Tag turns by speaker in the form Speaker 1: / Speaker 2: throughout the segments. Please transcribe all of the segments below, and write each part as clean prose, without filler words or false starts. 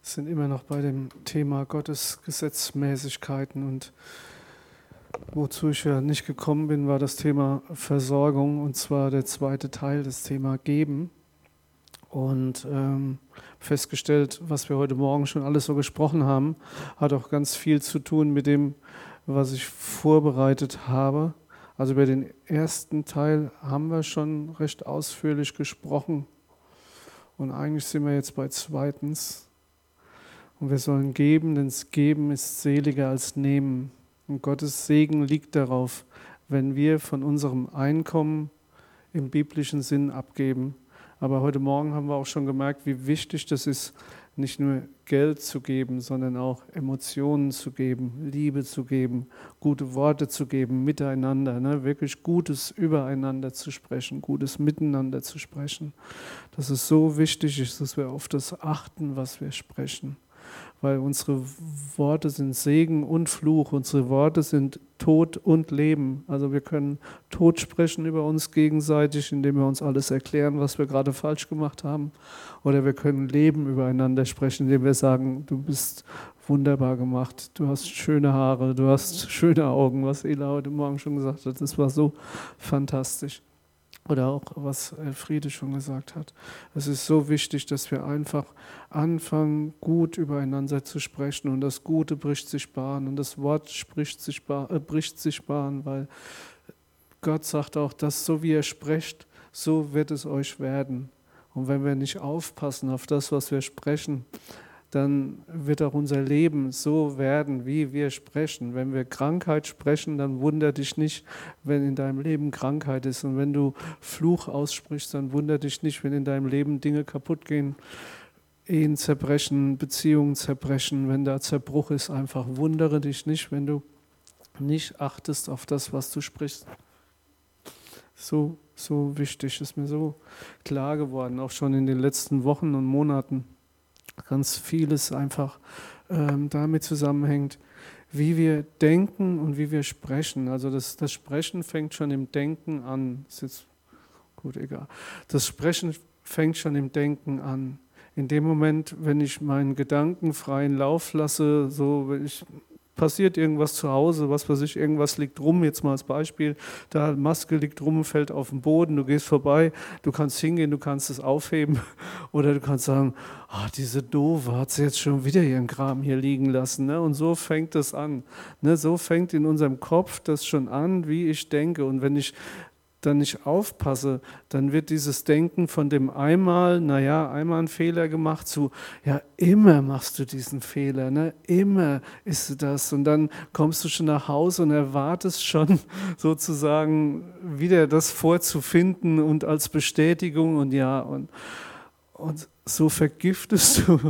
Speaker 1: sind immer noch bei dem Thema Gottes Gesetzmäßigkeiten und wozu ich ja nicht gekommen bin, war das Thema Versorgung und zwar der zweite Teil, das Thema Geben. Und festgestellt, was wir heute Morgen schon alles so gesprochen haben, hat auch ganz viel zu tun mit dem, was ich vorbereitet habe. Also über den ersten Teil haben wir schon recht ausführlich gesprochen und eigentlich sind wir jetzt bei zweitens. Und wir sollen geben, denn das Geben ist seliger als Nehmen. Und Gottes Segen liegt darauf, wenn wir von unserem Einkommen im biblischen Sinn abgeben. Aber heute Morgen haben wir auch schon gemerkt, wie wichtig das ist, nicht nur Geld zu geben, sondern auch Emotionen zu geben, Liebe zu geben, gute Worte zu geben, miteinander, ne? Wirklich Gutes übereinander zu sprechen, Gutes miteinander zu sprechen. Dass es so wichtig ist, dass wir auf das achten, was wir sprechen. Weil unsere Worte sind Segen und Fluch, unsere Worte sind Tod und Leben. Also wir können Tod sprechen über uns gegenseitig, indem wir uns alles erklären, was wir gerade falsch gemacht haben. Oder wir können Leben übereinander sprechen, indem wir sagen, du bist wunderbar gemacht, du hast schöne Haare, du hast schöne Augen, was Ela heute Morgen schon gesagt hat. Das war so fantastisch. Oder auch, was Elfriede schon gesagt hat. Es ist so wichtig, dass wir einfach anfangen, gut übereinander zu sprechen. Und das Gute bricht sich Bahn und das Wort bricht sich Bahn, weil Gott sagt auch, dass so wie ihr sprecht, so wird es euch werden. Und wenn wir nicht aufpassen auf das, was wir sprechen, dann wird auch unser Leben so werden, wie wir sprechen. Wenn wir Krankheit sprechen, dann wundere dich nicht, wenn in deinem Leben Krankheit ist. Und wenn du Fluch aussprichst, dann wundere dich nicht, wenn in deinem Leben Dinge kaputt gehen, Ehen zerbrechen, Beziehungen zerbrechen. Wenn da Zerbruch ist, einfach wundere dich nicht, wenn du nicht achtest auf das, was du sprichst. So wichtig, ist mir so klar geworden, auch schon in den letzten Wochen und Monaten. Ganz vieles einfach damit zusammenhängt, wie wir denken und wie wir sprechen. Also das Sprechen fängt schon im Denken an. Ist jetzt gut, egal. Das Sprechen fängt schon im Denken an. In dem Moment, wenn ich meinen Gedanken freien Lauf lasse, passiert irgendwas zu Hause, was weiß ich, irgendwas liegt rum, jetzt mal als Beispiel, da Maske liegt rum, fällt auf den Boden, du gehst vorbei, du kannst hingehen, du kannst es aufheben oder du kannst sagen, diese Doofe hat sie jetzt schon wieder ihren Kram hier liegen lassen, ne? Und so fängt es an, ne? So fängt in unserem Kopf das schon an, wie ich denke und wenn ich dann nicht aufpasse, dann wird dieses Denken von dem einmal einen Fehler gemacht zu, ja, immer machst du diesen Fehler, ne? Immer ist das. Und dann kommst du schon nach Hause und erwartest schon sozusagen wieder das vorzufinden und als Bestätigung und ja, und so vergiften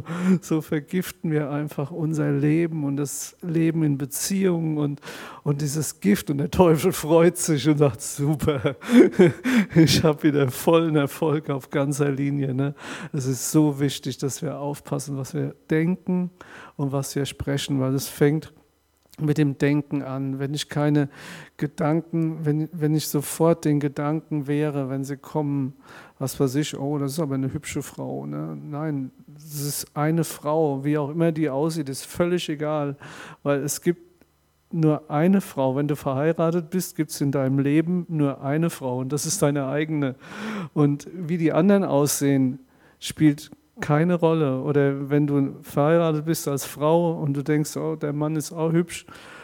Speaker 1: wir einfach unser Leben und das Leben in Beziehungen und dieses Gift und der Teufel freut sich und sagt, super, ich habe wieder vollen Erfolg auf ganzer Linie. Ne? Es ist so wichtig, dass wir aufpassen, was wir denken und was wir sprechen, weil es fängt mit dem Denken an. Wenn ich keine Gedanken, wenn ich sofort den Gedanken wäre, wenn sie kommen, was weiß ich, oh, das ist aber eine hübsche Frau. Ne? Nein, das ist eine Frau, wie auch immer die aussieht, ist völlig egal, weil es gibt nur eine Frau. Wenn du verheiratet bist, gibt es in deinem Leben nur eine Frau und das ist deine eigene. Und wie die anderen aussehen, spielt keine Rolle. Oder wenn du verheiratet bist als Frau und du denkst, oh, der Mann ist auch hübsch.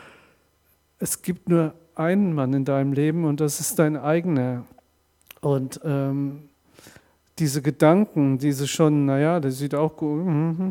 Speaker 1: Es gibt nur einen Mann in deinem Leben und das ist dein eigener. Und diese Gedanken, diese schon, der sieht auch gut,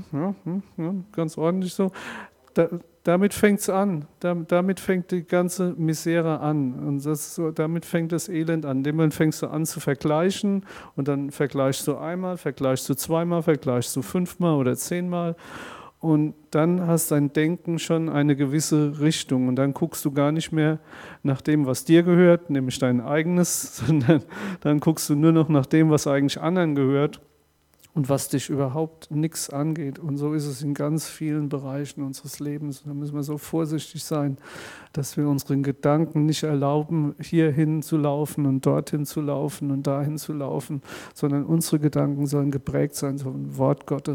Speaker 1: ganz ordentlich so, damit fängt es an, damit fängt die ganze Misere an und damit fängt das Elend an. Dem fängst du an zu vergleichen und dann vergleichst du einmal, vergleichst du zweimal, vergleichst du 5-mal oder 10-mal und dann hast dein Denken schon eine gewisse Richtung und dann guckst du gar nicht mehr nach dem, was dir gehört, nämlich dein eigenes, sondern dann guckst du nur noch nach dem, was eigentlich anderen gehört. Und was dich überhaupt nichts angeht. Und so ist es in ganz vielen Bereichen unseres Lebens. Da müssen wir so vorsichtig sein, dass wir unseren Gedanken nicht erlauben, hierhin zu laufen und dorthin zu laufen und dahin zu laufen, sondern unsere Gedanken sollen geprägt sein vom Wort Gottes,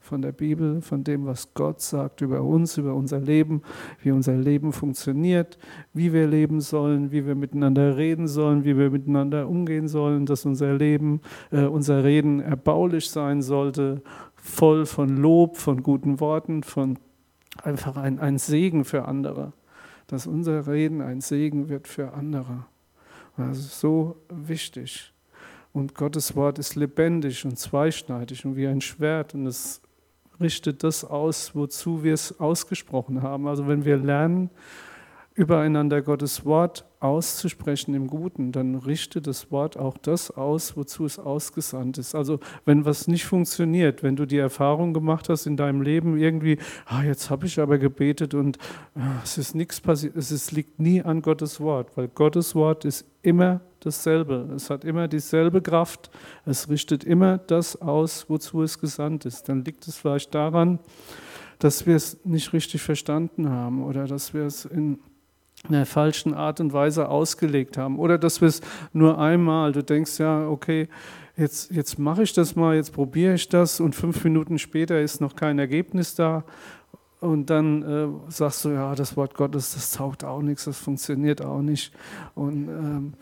Speaker 1: von der Bibel, von dem, was Gott sagt über uns, über unser Leben, wie unser Leben funktioniert, wie wir leben sollen, wie wir miteinander reden sollen, wie wir miteinander umgehen sollen, dass unser Leben, unser Reden erbaulich sein sollte, voll von Lob, von guten Worten, von einfach ein Segen für andere. Dass unser Reden ein Segen wird für andere. Das ist so wichtig. Und Gottes Wort ist lebendig und zweischneidig und wie ein Schwert. Und es richtet das aus, wozu wir es ausgesprochen haben. Also wenn wir lernen, übereinander Gottes Wort auszusprechen im Guten, dann richtet das Wort auch das aus, wozu es ausgesandt ist. Also wenn was nicht funktioniert, wenn du die Erfahrung gemacht hast in deinem Leben irgendwie, jetzt habe ich aber gebetet und es ist nichts passiert, liegt nie an Gottes Wort, weil Gottes Wort ist immer dasselbe. Es hat immer dieselbe Kraft, es richtet immer das aus, wozu es gesandt ist. Dann liegt es vielleicht daran, dass wir es nicht richtig verstanden haben oder dass wir es in einer falschen Art und Weise ausgelegt haben oder dass wir es nur einmal, du denkst ja, okay, jetzt mache ich das mal, jetzt probiere ich das und 5 Minuten später ist noch kein Ergebnis da und dann sagst du, ja, das Wort Gottes, das taugt auch nichts, das funktioniert auch nicht und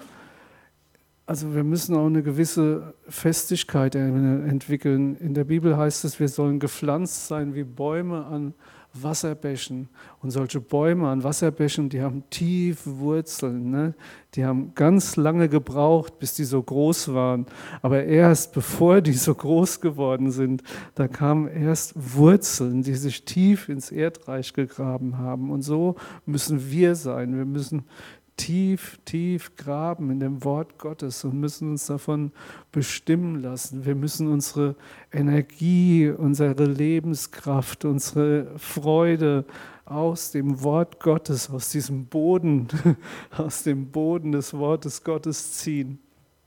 Speaker 1: also wir müssen auch eine gewisse Festigkeit entwickeln. In der Bibel heißt es, wir sollen gepflanzt sein wie Bäume an Wasserbächen. Und solche Bäume an Wasserbächen, die haben tiefe Wurzeln. Ne? Die haben ganz lange gebraucht, bis die so groß waren. Aber erst bevor die so groß geworden sind, da kamen erst Wurzeln, die sich tief ins Erdreich gegraben haben. Und so müssen wir sein. Wir müssen tief, tief graben in dem Wort Gottes und müssen uns davon bestimmen lassen. Wir müssen unsere Energie, unsere Lebenskraft, unsere Freude aus dem Wort Gottes, aus diesem Boden, aus dem Boden des Wortes Gottes ziehen.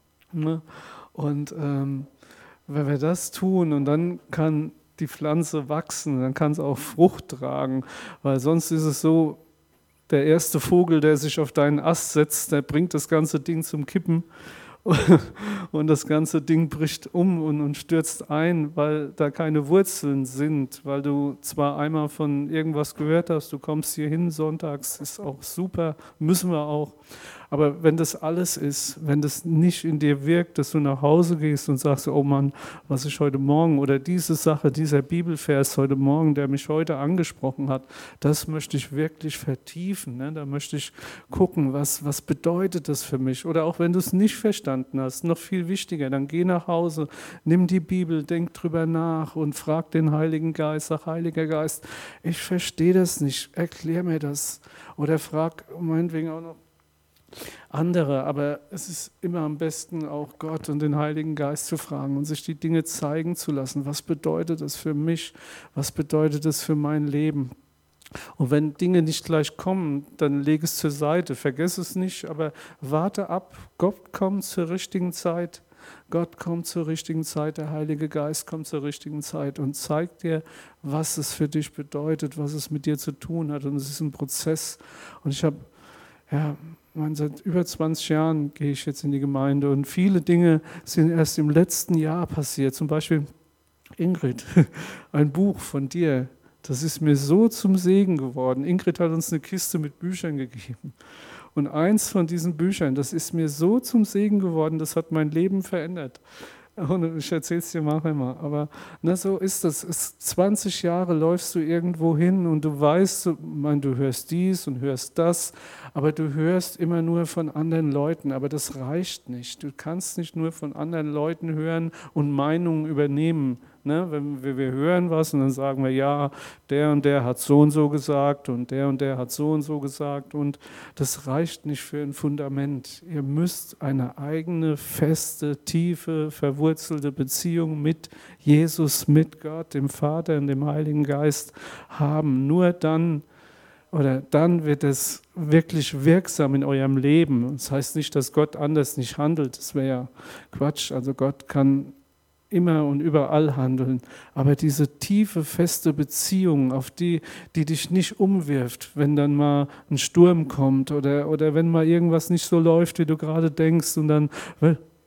Speaker 1: Und wenn wir das tun und dann kann die Pflanze wachsen, dann kann es auch Frucht tragen, weil sonst ist es so, der erste Vogel, der sich auf deinen Ast setzt, der bringt das ganze Ding zum Kippen und das ganze Ding bricht um und stürzt ein, weil da keine Wurzeln sind, weil du zwar einmal von irgendwas gehört hast, du kommst hier hin sonntags, ist auch super, müssen wir auch, aber wenn das alles ist, wenn das nicht in dir wirkt, dass du nach Hause gehst und sagst, oh Mann, was ich heute Morgen oder diese Sache, dieser Bibelvers heute Morgen, der mich heute angesprochen hat, das möchte ich wirklich vertiefen, ne? Da möchte ich gucken, was bedeutet das für mich, oder auch wenn du es nicht verstanden hast, noch viel wichtiger, dann geh nach Hause, nimm die Bibel, denk drüber nach und frag den Heiligen Geist, sag, Heiliger Geist, ich verstehe das nicht, erklär mir das, oder frag meinetwegen auch noch andere, aber es ist immer am besten auch Gott und den Heiligen Geist zu fragen und sich die Dinge zeigen zu lassen. Was bedeutet das für mich? Was bedeutet das für mein Leben? Und wenn Dinge nicht gleich kommen, dann leg es zur Seite, vergiss es nicht, aber warte ab. Gott kommt zur richtigen Zeit. Gott kommt zur richtigen Zeit, der Heilige Geist kommt zur richtigen Zeit und zeigt dir, was es für dich bedeutet, was es mit dir zu tun hat. Und es ist ein Prozess. Und ich habe, seit über 20 Jahren gehe ich jetzt in die Gemeinde und viele Dinge sind erst im letzten Jahr passiert. Zum Beispiel, Ingrid, ein Buch von dir, das ist mir so zum Segen geworden. Ingrid hat uns eine Kiste mit Büchern gegeben. Und eins von diesen Büchern, das ist mir so zum Segen geworden, das hat mein Leben verändert. Und ich erzähle es dir nachher mal. Aber so ist das. 20 Jahre läufst du irgendwo hin und du weißt, du hörst dies und hörst das, aber du hörst immer nur von anderen Leuten. Aber das reicht nicht. Du kannst nicht nur von anderen Leuten hören und Meinungen übernehmen. Ne? Wenn wir hören was und dann sagen wir, ja, der und der hat so und so gesagt und der hat so und so gesagt. Und das reicht nicht für ein Fundament. Ihr müsst eine eigene, feste, tiefe, verwurzelte Beziehung mit Jesus, mit Gott, dem Vater und dem Heiligen Geist haben. Nur dann wird es wirklich wirksam in eurem Leben. Das heißt nicht, dass Gott anders nicht handelt. Das wäre ja Quatsch. Also Gott kann immer und überall handeln. Aber diese tiefe, feste Beziehung, auf die dich nicht umwirft, wenn dann mal ein Sturm kommt oder wenn mal irgendwas nicht so läuft, wie du gerade denkst und dann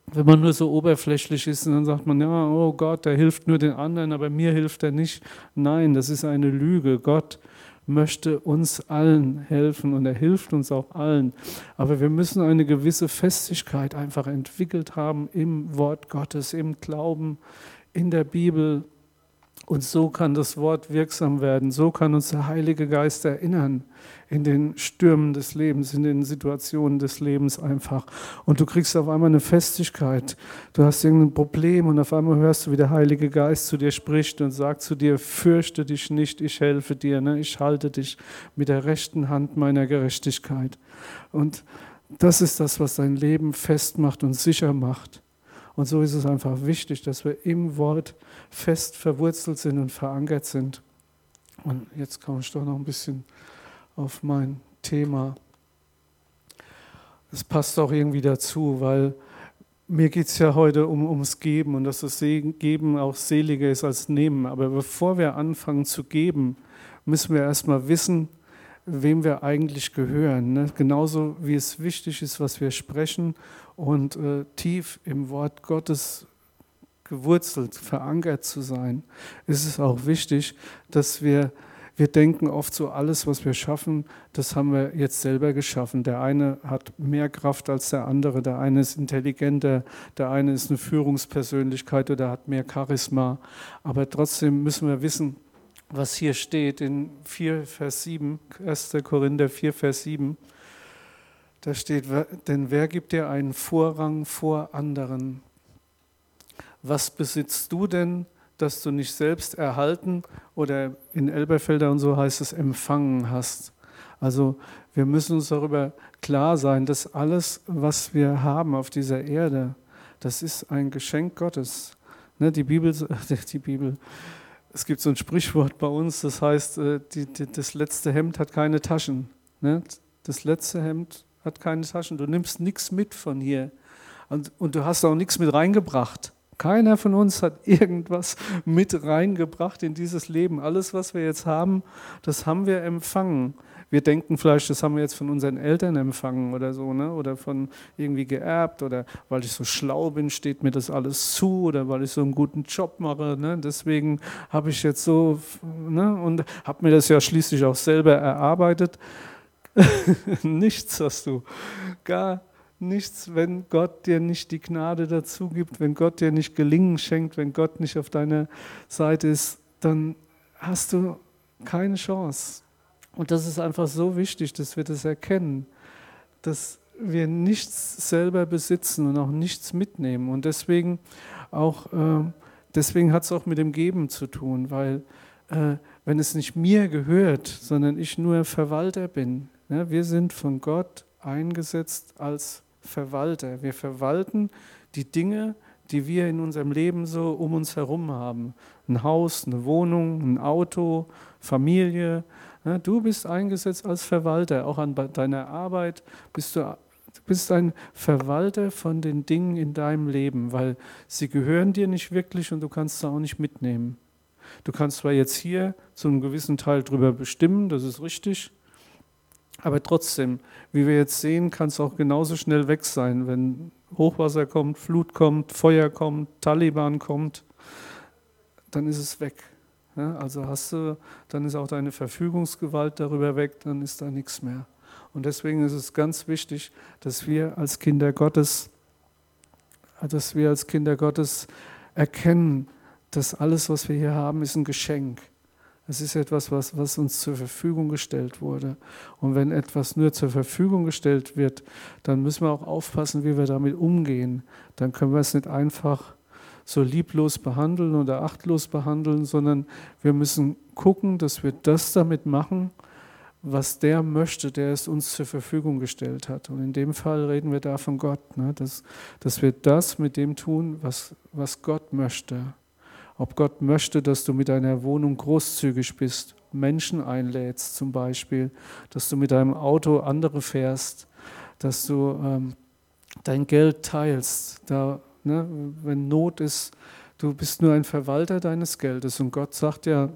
Speaker 1: wenn man nur so oberflächlich ist und dann sagt man, ja, oh Gott, der hilft nur den anderen, aber mir hilft er nicht. Nein, das ist eine Lüge. Gott möchte uns allen helfen und er hilft uns auch allen. Aber wir müssen eine gewisse Festigkeit einfach entwickelt haben im Wort Gottes, im Glauben, in der Bibel. Und so kann das Wort wirksam werden. So kann uns der Heilige Geist erinnern in den Stürmen des Lebens, in den Situationen des Lebens einfach. Und du kriegst auf einmal eine Festigkeit. Du hast irgendein Problem und auf einmal hörst du, wie der Heilige Geist zu dir spricht und sagt zu dir, fürchte dich nicht, ich helfe dir, ne? Ich halte dich mit der rechten Hand meiner Gerechtigkeit. Und das ist das, was dein Leben festmacht und sicher macht. Und so ist es einfach wichtig, dass wir im Wort fest verwurzelt sind und verankert sind. Und jetzt komme ich doch noch ein bisschen auf mein Thema. Das passt auch irgendwie dazu, weil mir geht es ja heute ums Geben und dass das Geben auch seliger ist als Nehmen. Aber bevor wir anfangen zu geben, müssen wir erstmal wissen, wem wir eigentlich gehören. Ne? Genauso wie es wichtig ist, was wir sprechen und tief im Wort Gottes gewurzelt, verankert zu sein, ist es auch wichtig, dass wir denken oft so, alles, was wir schaffen, das haben wir jetzt selber geschaffen. Der eine hat mehr Kraft als der andere, der eine ist intelligenter, der eine ist eine Führungspersönlichkeit oder hat mehr Charisma. Aber trotzdem müssen wir wissen, was hier steht in 4, Vers 7, 1. Korinther 4, Vers 7. Da steht, denn wer gibt dir einen Vorrang vor anderen? Was besitzt du denn, dass du nicht selbst erhalten oder in Elberfelder und so heißt es empfangen hast? Also wir müssen uns darüber klar sein, dass alles, was wir haben auf dieser Erde, das ist ein Geschenk Gottes. Ne, die Bibel, es gibt so ein Sprichwort bei uns, das heißt, das letzte Hemd hat keine Taschen. Ne? Das letzte Hemd hat keine Taschen. Du nimmst nichts mit von hier und du hast auch nichts mit reingebracht. Keiner von uns hat irgendwas mit reingebracht in dieses Leben. Alles, was wir jetzt haben, das haben wir empfangen. Wir denken vielleicht, das haben wir jetzt von unseren Eltern empfangen oder so, ne? Oder von irgendwie geerbt oder weil ich so schlau bin, steht mir das alles zu oder weil ich so einen guten Job mache. Ne? Deswegen habe ich jetzt so, ne? Und habe mir das ja schließlich auch selber erarbeitet. Nichts hast du, gar nichts, wenn Gott dir nicht die Gnade dazu gibt, wenn Gott dir nicht Gelingen schenkt, wenn Gott nicht auf deiner Seite ist, dann hast du keine Chance. Und das ist einfach so wichtig, dass wir das erkennen, dass wir nichts selber besitzen und auch nichts mitnehmen. Und deswegen hat es auch mit dem Geben zu tun, weil wenn es nicht mir gehört, sondern ich nur Verwalter bin, ne, wir sind von Gott eingesetzt als Verwalter. Wir verwalten die Dinge, die wir in unserem Leben so um uns herum haben. Ein Haus, eine Wohnung, ein Auto, Familie. Ja, du bist eingesetzt als Verwalter. Auch an deiner Arbeit du bist ein Verwalter von den Dingen in deinem Leben, weil sie gehören dir nicht wirklich und du kannst sie auch nicht mitnehmen. Du kannst zwar jetzt hier zu einem gewissen Teil drüber bestimmen, das ist richtig, aber trotzdem, wie wir jetzt sehen, kann es auch genauso schnell weg sein, wenn Hochwasser kommt, Flut kommt, Feuer kommt, Taliban kommt, dann ist es weg. Ja, also dann ist auch deine Verfügungsgewalt darüber weg, dann ist da nichts mehr. Und deswegen ist es ganz wichtig, dass wir als Kinder Gottes erkennen, dass alles, was wir hier haben, ist ein Geschenk. Es ist etwas, was uns zur Verfügung gestellt wurde. Und wenn etwas nur zur Verfügung gestellt wird, dann müssen wir auch aufpassen, wie wir damit umgehen. Dann können wir es nicht einfach so lieblos behandeln oder achtlos behandeln, sondern wir müssen gucken, dass wir das damit machen, was der möchte, der es uns zur Verfügung gestellt hat. Und in dem Fall reden wir da von Gott, ne? Dass wir das mit dem tun, was Gott möchte. Ob Gott möchte, dass du mit deiner Wohnung großzügig bist, Menschen einlädst zum Beispiel, dass du mit deinem Auto andere fährst, dass du dein Geld teilst, wenn Not ist. Du bist nur ein Verwalter deines Geldes und Gott sagt ja,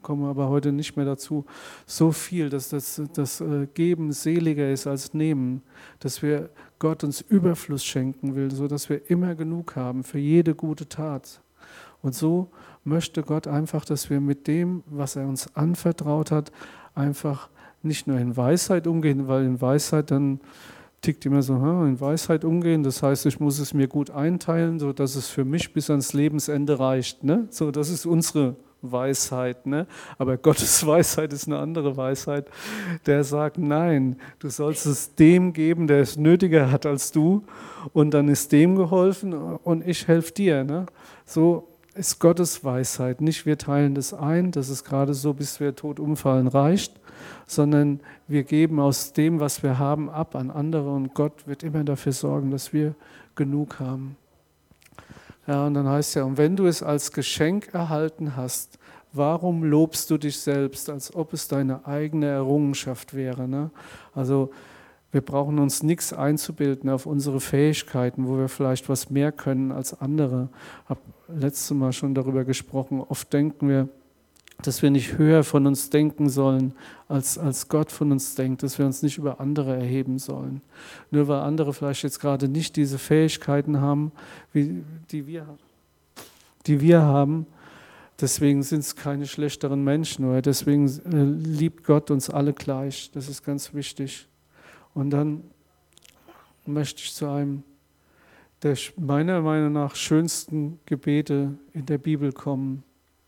Speaker 1: komme aber heute nicht mehr dazu, so viel, dass das Geben seliger ist als Nehmen, dass wir Gott uns Überfluss schenken will, sodass wir immer genug haben für jede gute Tat. Und so möchte Gott einfach, dass wir mit dem, was er uns anvertraut hat, einfach nicht nur in Weisheit umgehen, weil in Weisheit dann tickt immer so, in Weisheit umgehen, das heißt, ich muss es mir gut einteilen, sodass es für mich bis ans Lebensende reicht. Ne? So, das ist unsere Weisheit. Ne? Aber Gottes Weisheit ist eine andere Weisheit. Der sagt, nein, du sollst es dem geben, der es nötiger hat als du, und dann ist dem geholfen und ich helfe dir. Ne? So ist Gottes Weisheit. Nicht wir teilen das ein, dass es gerade so, bis wir tot umfallen, reicht, sondern wir geben aus dem, was wir haben, ab an andere und Gott wird immer dafür sorgen, dass wir genug haben. Ja, und dann heißt ja, und wenn du es als Geschenk erhalten hast, warum lobst du dich selbst, als ob es deine eigene Errungenschaft wäre? Ne? Also wir brauchen uns nichts einzubilden auf unsere Fähigkeiten, wo wir vielleicht was mehr können als andere. Ich habe letztes Mal schon darüber gesprochen, oft denken wir, dass wir nicht höher von uns denken sollen, als Gott von uns denkt, dass wir uns nicht über andere erheben sollen. Nur weil andere vielleicht jetzt gerade nicht diese Fähigkeiten haben, die wir haben, deswegen sind es keine schlechteren Menschen, oder deswegen liebt Gott uns alle gleich. Das ist ganz wichtig. Und dann möchte ich zu einem der meiner Meinung nach schönsten Gebete in der Bibel kommen.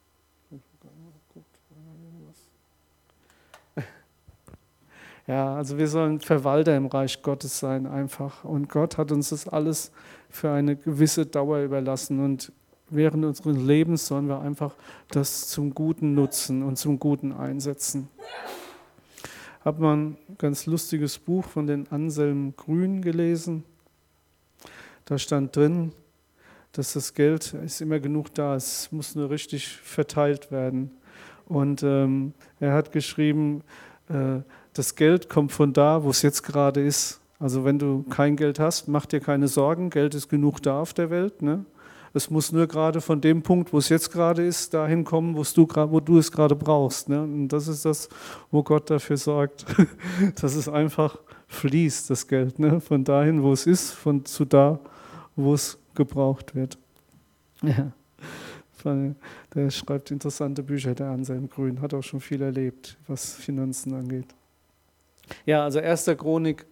Speaker 1: Ja, also wir sollen Verwalter im Reich Gottes sein einfach. Und Gott hat uns das alles für eine gewisse Dauer überlassen. Und während unseres Lebens sollen wir einfach das zum Guten nutzen und zum Guten einsetzen. Ich habe mal ein ganz lustiges Buch von den Anselm Grün gelesen. Da stand drin, dass das Geld ist immer genug da, es muss nur richtig verteilt werden. Und er hat geschrieben, das Geld kommt von da, wo es jetzt gerade ist. Also wenn du kein Geld hast, mach dir keine Sorgen, Geld ist genug da auf der Welt. Ne? Es muss nur gerade von dem Punkt, wo es jetzt gerade ist, dahin kommen, wo du es gerade brauchst. Ne? Und das ist das, wo Gott dafür sorgt, dass es einfach fließt, das Geld. Ne? Von dahin, wo es ist, zu da, wo es gebraucht wird. Ja. Der schreibt interessante Bücher, der Anselm Grün, hat auch schon viel erlebt, was Finanzen angeht. Ja, also 1. Chronik,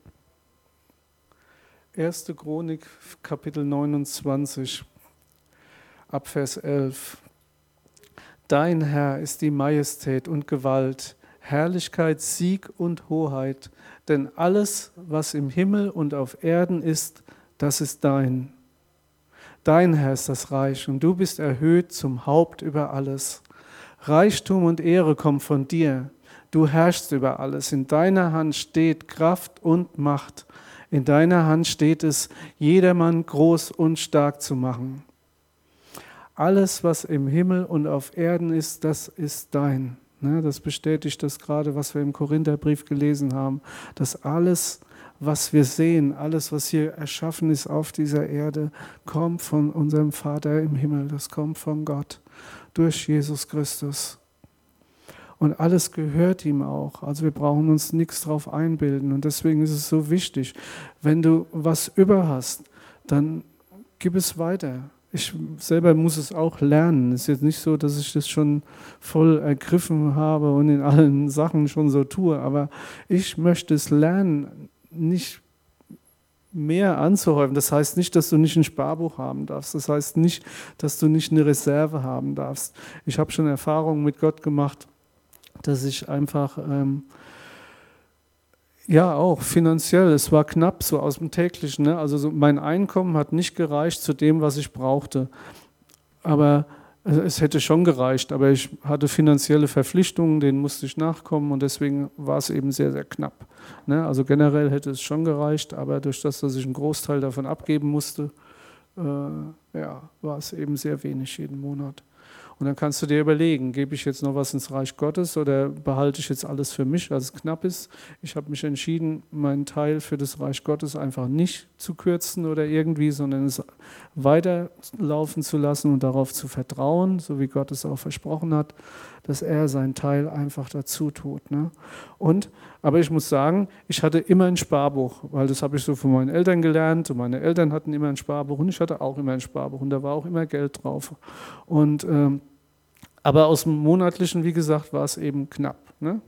Speaker 1: Kapitel 29, ab Vers 11. Dein Herr ist die Majestät und Gewalt, Herrlichkeit, Sieg und Hoheit, denn alles, was im Himmel und auf Erden ist, das ist dein. Dein Herr ist das Reich und du bist erhöht zum Haupt über alles. Reichtum und Ehre kommen von dir. Du herrschst über alles. In deiner Hand steht Kraft und Macht. In deiner Hand steht es, jedermann groß und stark zu machen. Alles, was im Himmel und auf Erden ist, das ist dein. Das bestätigt das gerade, was wir im Korintherbrief gelesen haben, dass alles, was wir sehen, alles, was hier erschaffen ist auf dieser Erde, kommt von unserem Vater im Himmel. Das kommt von Gott durch Jesus Christus. Und alles gehört ihm auch. Also wir brauchen uns nichts drauf einbilden. Und deswegen ist es so wichtig, wenn du was über hast, dann gib es weiter. Ich selber muss es auch lernen. Es ist jetzt nicht so, dass ich das schon voll ergriffen habe und in allen Sachen schon so tue. Aber ich möchte es lernen, nicht mehr anzuhäufen. Das heißt nicht, dass du nicht ein Sparbuch haben darfst. Das heißt nicht, dass du nicht eine Reserve haben darfst. Ich habe schon Erfahrungen mit Gott gemacht, dass ich einfach, auch finanziell, es war knapp so aus dem Täglichen. Ne? Also so mein Einkommen hat nicht gereicht zu dem, was ich brauchte. Aber es hätte schon gereicht, aber ich hatte finanzielle Verpflichtungen, denen musste ich nachkommen und deswegen war es eben sehr, sehr knapp. Ne? Also generell hätte es schon gereicht, aber durch das, dass ich einen Großteil davon abgeben musste, war es eben sehr wenig jeden Monat. Und dann kannst du dir überlegen, gebe ich jetzt noch was ins Reich Gottes oder behalte ich jetzt alles für mich, als es knapp ist. Ich habe mich entschieden, meinen Teil für das Reich Gottes einfach nicht zu kürzen oder irgendwie, sondern es weiterlaufen zu lassen und darauf zu vertrauen, so wie Gott es auch versprochen hat, dass er seinen Teil einfach dazu tut. Ne? Aber ich muss sagen, ich hatte immer ein Sparbuch, weil das habe ich so von meinen Eltern gelernt. Und meine Eltern hatten immer ein Sparbuch und ich hatte auch immer ein Sparbuch und da war auch immer Geld drauf. Aber aus dem Monatlichen, wie gesagt, war es eben knapp. Ne?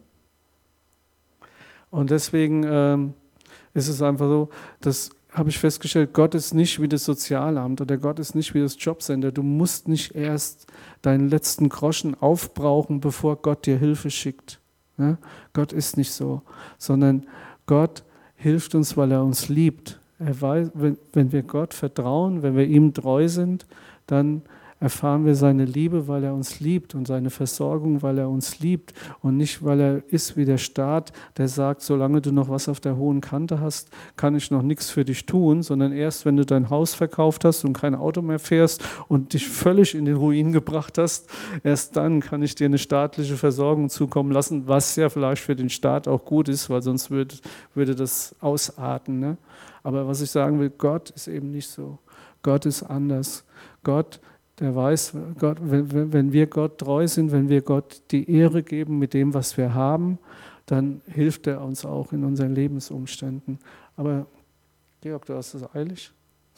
Speaker 1: Und deswegen ist es einfach so, dass habe ich festgestellt, Gott ist nicht wie das Sozialamt oder Gott ist nicht wie das Jobcenter. Du musst nicht erst deinen letzten Groschen aufbrauchen, bevor Gott dir Hilfe schickt. Ja? Gott ist nicht so, sondern Gott hilft uns, weil er uns liebt. Er weiß, wenn wir Gott vertrauen, wenn wir ihm treu sind, dann erfahren wir seine Liebe, weil er uns liebt und seine Versorgung, weil er uns liebt und nicht, weil er ist wie der Staat, der sagt, solange du noch was auf der hohen Kante hast, kann ich noch nichts für dich tun, sondern erst, wenn du dein Haus verkauft hast und kein Auto mehr fährst und dich völlig in den Ruin gebracht hast, erst dann kann ich dir eine staatliche Versorgung zukommen lassen, was ja vielleicht für den Staat auch gut ist, weil sonst würde das ausarten. Ne? Aber was ich sagen will, Gott ist eben nicht so. Gott ist anders. Gott, der weiß, Gott, wenn wir Gott treu sind, wenn wir Gott die Ehre geben mit dem, was wir haben, dann hilft er uns auch in unseren Lebensumständen. Aber Georg, du hast es eilig.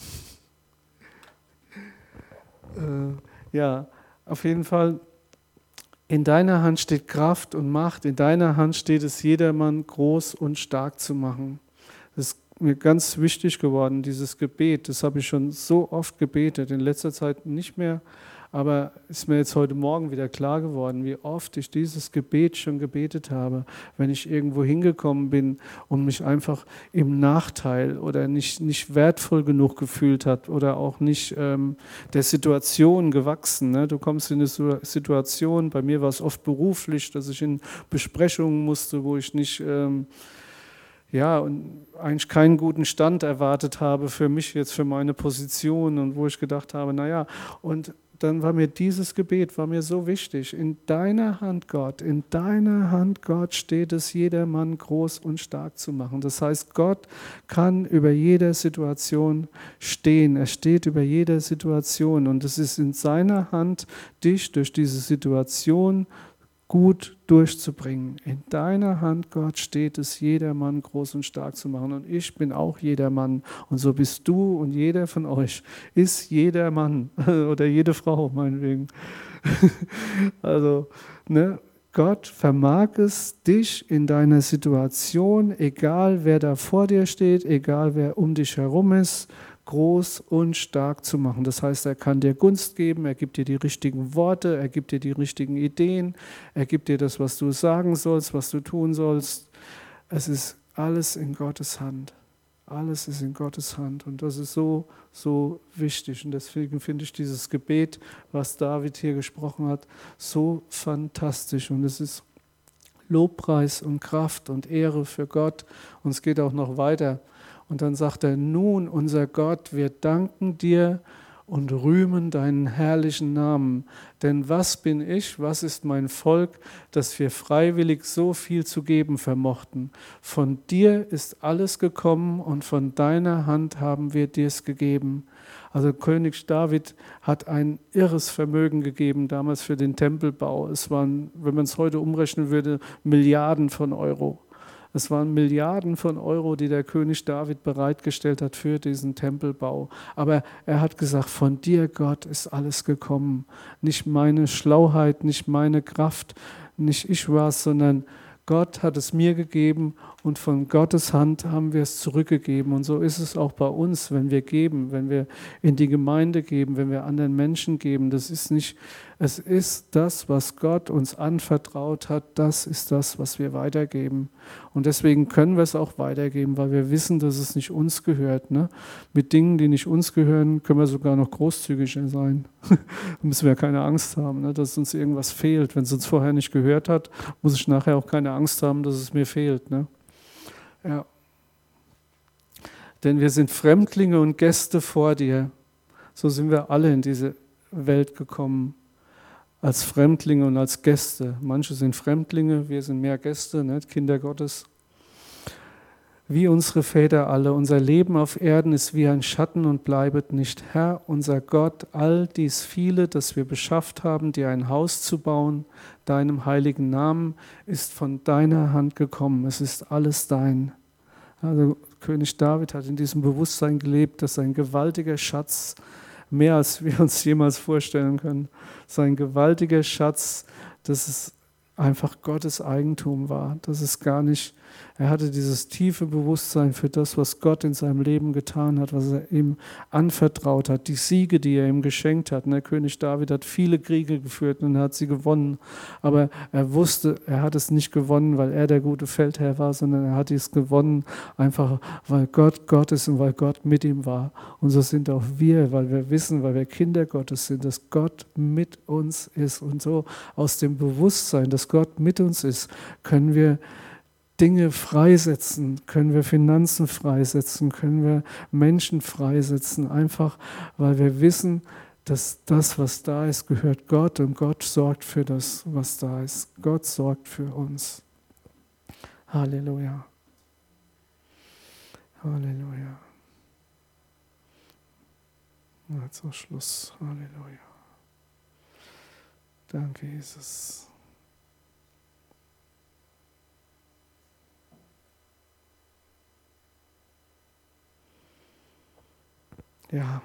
Speaker 1: Ja, auf jeden Fall, in deiner Hand steht Kraft und Macht, in deiner Hand steht es, jedermann groß und stark zu machen. Das ist mir ganz wichtig geworden, dieses Gebet. Das habe ich schon so oft gebetet, in letzter Zeit nicht mehr, aber ist mir jetzt heute Morgen wieder klar geworden, wie oft ich dieses Gebet schon gebetet habe, wenn ich irgendwo hingekommen bin und mich einfach im Nachteil oder nicht wertvoll genug gefühlt habe oder auch nicht der Situation gewachsen. Ne? Du kommst in eine Situation, bei mir war es oft beruflich, dass ich in Besprechungen musste, wo ich nicht und eigentlich keinen guten Stand erwartet habe für mich jetzt, für meine Position und wo ich gedacht habe, und dann war mir dieses Gebet, war mir so wichtig. In deiner Hand, Gott steht es, jedermann groß und stark zu machen. Das heißt, Gott kann über jede Situation stehen. Er steht über jede Situation und es ist in seiner Hand, dich durch diese Situation gut durchzubringen. In deiner Hand, Gott, steht es, jedermann groß und stark zu machen. Und ich bin auch jedermann. Und so bist du und jeder von euch ist jeder Mann oder jede Frau, meinetwegen. Also, Gott vermag es, dich in deiner Situation, egal wer da vor dir steht, egal wer um dich herum ist, groß und stark zu machen. Das heißt, er kann dir Gunst geben, er gibt dir die richtigen Worte, er gibt dir die richtigen Ideen, er gibt dir das, was du sagen sollst, was du tun sollst. Es ist alles in Gottes Hand. Alles ist in Gottes Hand und das ist so, so wichtig. Und deswegen finde ich dieses Gebet, was David hier gesprochen hat, so fantastisch. Und es ist Lobpreis und Kraft und Ehre für Gott. Und es geht auch noch weiter. Und dann sagt er, nun, unser Gott, wir danken dir und rühmen deinen herrlichen Namen. Denn was bin ich, was ist mein Volk, dass wir freiwillig so viel zu geben vermochten? Von dir ist alles gekommen und von deiner Hand haben wir dir's gegeben. Also König David hat ein irres Vermögen gegeben damals für den Tempelbau. Es waren, wenn man es heute umrechnen würde, Milliarden von Euro. Es waren Milliarden von Euro, die der König David bereitgestellt hat für diesen Tempelbau. Aber er hat gesagt, von dir, Gott, ist alles gekommen. Nicht meine Schlauheit, nicht meine Kraft, nicht ich war's, sondern Gott hat es mir gegeben und von Gottes Hand haben wir es zurückgegeben. Und so ist es auch bei uns, wenn wir geben, wenn wir in die Gemeinde geben, wenn wir anderen Menschen geben. Es ist das, was Gott uns anvertraut hat, das ist das, was wir weitergeben. Und deswegen können wir es auch weitergeben, weil wir wissen, dass es nicht uns gehört. Ne? Mit Dingen, die nicht uns gehören, können wir sogar noch großzügiger sein. Da müssen wir keine Angst haben, ne? Dass uns irgendwas fehlt. Wenn es uns vorher nicht gehört hat, muss ich nachher auch keine Angst haben, dass es mir fehlt. Ne? Ja. Denn wir sind Fremdlinge und Gäste vor dir. So sind wir alle in diese Welt gekommen. Als Fremdlinge und als Gäste. Manche sind Fremdlinge, wir sind mehr Gäste, ne? Kinder Gottes. wie unsere Väter alle. Unser Leben auf Erden ist wie ein Schatten und bleibet nicht. Herr, unser Gott, all dies viele, das wir beschafft haben, dir ein Haus zu bauen, deinem heiligen Namen, ist von deiner Hand gekommen. Es ist alles dein. Also König David hat in diesem Bewusstsein gelebt, dass ein gewaltiger Schatz, mehr als wir uns jemals vorstellen können, sein gewaltiger Schatz, dass es einfach Gottes Eigentum war. Das ist gar nicht, er hatte dieses tiefe Bewusstsein für das, was Gott in seinem Leben getan hat, was er ihm anvertraut hat, die Siege, die er ihm geschenkt hat. Der König David hat viele Kriege geführt und er hat sie gewonnen, aber er wusste, er hat es nicht gewonnen, weil er der gute Feldherr war, sondern er hat es gewonnen, einfach weil Gott Gott ist und weil Gott mit ihm war. Und so sind auch wir, weil wir wissen, weil wir Kinder Gottes sind, dass Gott mit uns ist. Und so aus dem Bewusstsein, dass Gott mit uns ist, können wir Dinge freisetzen, können wir Finanzen freisetzen, können wir Menschen freisetzen, einfach weil wir wissen, dass das, was da ist, gehört Gott und Gott sorgt für das, was da ist. Gott sorgt für uns. Halleluja. Halleluja. Ja, zum Schluss. Halleluja. Danke, Jesus. Ja,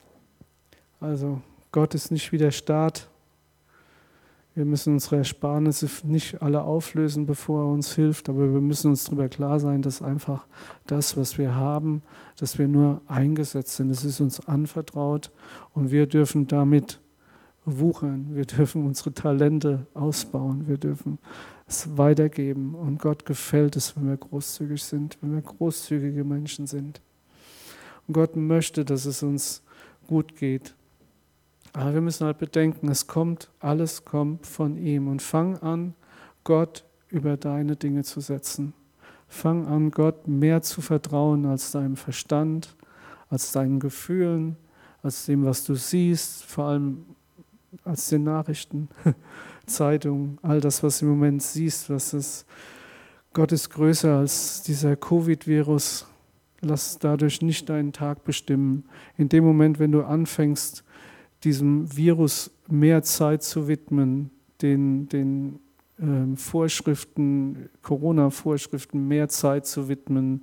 Speaker 1: also Gott ist nicht wie der Staat. Wir müssen unsere Ersparnisse nicht alle auflösen, bevor er uns hilft, aber wir müssen uns darüber klar sein, dass einfach das, was wir haben, dass wir nur eingesetzt sind. Es ist uns anvertraut und wir dürfen damit wuchern. Wir dürfen unsere Talente ausbauen. Wir dürfen es weitergeben. Und Gott gefällt es, wenn wir großzügig sind, wenn wir großzügige Menschen sind. Und Gott möchte, dass es uns gut geht. Aber wir müssen halt bedenken, alles kommt von ihm. Und fang an, Gott über deine Dinge zu setzen. Fang an, Gott mehr zu vertrauen als deinem Verstand, als deinen Gefühlen, als dem, was du siehst, vor allem als den Nachrichten, Zeitungen, all das, was du im Moment siehst, Gott ist größer als dieser Covid-Virus. Lass dadurch nicht deinen Tag bestimmen. In dem Moment, wenn du anfängst, diesem Virus mehr Zeit zu widmen, den Vorschriften, Corona-Vorschriften mehr Zeit zu widmen,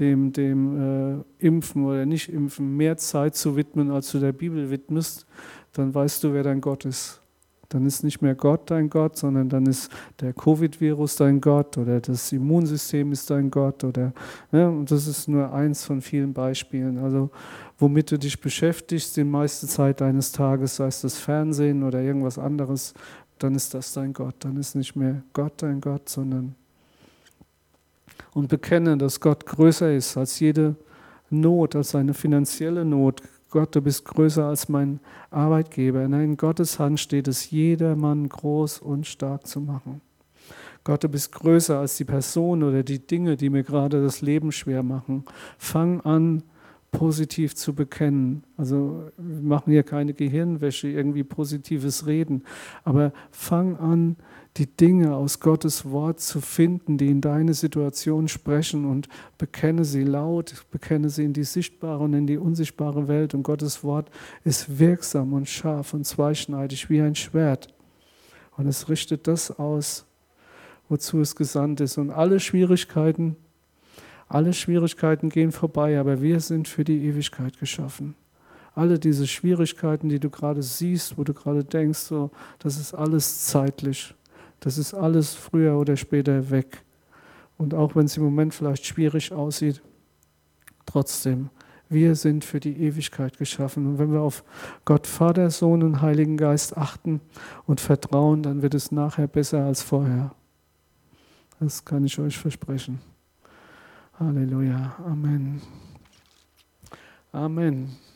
Speaker 1: dem Impfen oder Nicht-Impfen mehr Zeit zu widmen, als du der Bibel widmest, dann weißt du, wer dein Gott ist. Dann ist nicht mehr Gott dein Gott, sondern dann ist der Covid-Virus dein Gott oder das Immunsystem ist dein Gott. Und das ist nur eins von vielen Beispielen. Also womit du dich beschäftigst, die meiste Zeit deines Tages, sei es das Fernsehen oder irgendwas anderes, dann ist das dein Gott. Dann ist nicht mehr Gott dein Gott, sondern und bekenne, dass Gott größer ist als jede Not, als eine finanzielle Not. Gott, du bist größer als mein Arbeitgeber. In Gottes Hand steht es, jedermann groß und stark zu machen. Gott, du bist größer als die Person oder die Dinge, die mir gerade das Leben schwer machen. Fang an, positiv zu bekennen. Also wir machen hier keine Gehirnwäsche, irgendwie positives Reden. Aber fang an, die Dinge aus Gottes Wort zu finden, die in deine Situation sprechen und bekenne sie laut, bekenne sie in die sichtbare und in die unsichtbare Welt. Und Gottes Wort ist wirksam und scharf und zweischneidig wie ein Schwert. Und es richtet das aus, wozu es gesandt ist. Und alle Schwierigkeiten gehen vorbei, aber wir sind für die Ewigkeit geschaffen. Alle diese Schwierigkeiten, die du gerade siehst, wo du gerade denkst, so, das ist alles zeitlich. Das ist alles früher oder später weg. Und auch wenn es im Moment vielleicht schwierig aussieht, trotzdem, wir sind für die Ewigkeit geschaffen. Und wenn wir auf Gott, Vater, Sohn und Heiligen Geist achten und vertrauen, dann wird es nachher besser als vorher. Das kann ich euch versprechen. Halleluja. Amen. Amen.